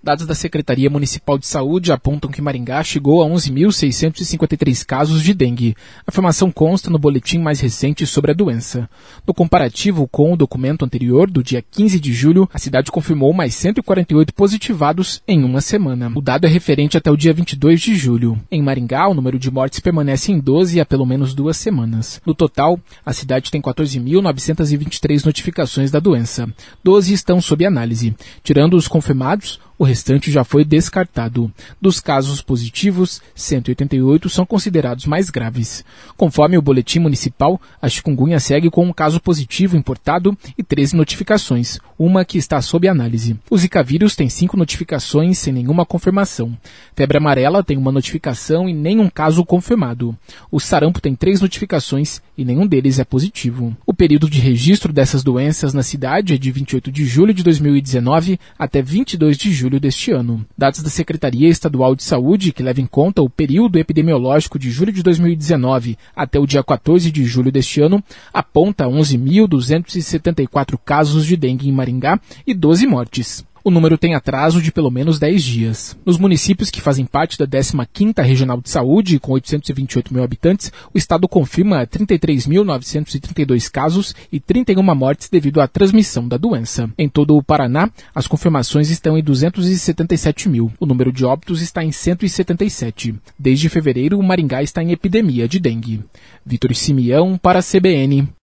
Dados da Secretaria Municipal de Saúde apontam que Maringá chegou a 11.653 casos de dengue. A informação consta no boletim mais recente sobre a doença. No comparativo com o documento anterior, do dia 15 de julho, a cidade confirmou mais 148 positivados em uma semana. O dado é referente até o dia 22 de julho. Em Maringá, o número de mortes permanece em 12 há pelo menos 2 semanas. No total, a cidade tem 14.923 notificações da doença. 12 estão sob análise. Tirando os confirmados, o restante já foi descartado. Dos casos positivos, 188 são considerados mais graves. Conforme o boletim municipal, a chikungunya segue com um caso positivo importado e 13 notificações, uma que está sob análise. O Zika vírus tem 5 notificações sem nenhuma confirmação. Febre amarela tem 1 notificação e nenhum caso confirmado. O sarampo tem 3 notificações e nenhum deles é positivo. O período de registro dessas doenças na cidade é de 28 de julho de 2019 até 22 de julho deste ano. Dados da Secretaria Estadual de Saúde, que leva em conta o período epidemiológico de julho de 2019 até o dia 14 de julho deste ano, aponta 11.274 casos de dengue em Maringá e 12 mortes. O número tem atraso de pelo menos 10 dias. Nos municípios que fazem parte da 15ª Regional de Saúde, com 828 mil habitantes, o estado confirma 33.932 casos e 31 mortes devido à transmissão da doença. Em todo o Paraná, as confirmações estão em 277 mil. O número de óbitos está em 177. Desde fevereiro, o Maringá está em epidemia de dengue. Vitor Simeão para a CBN.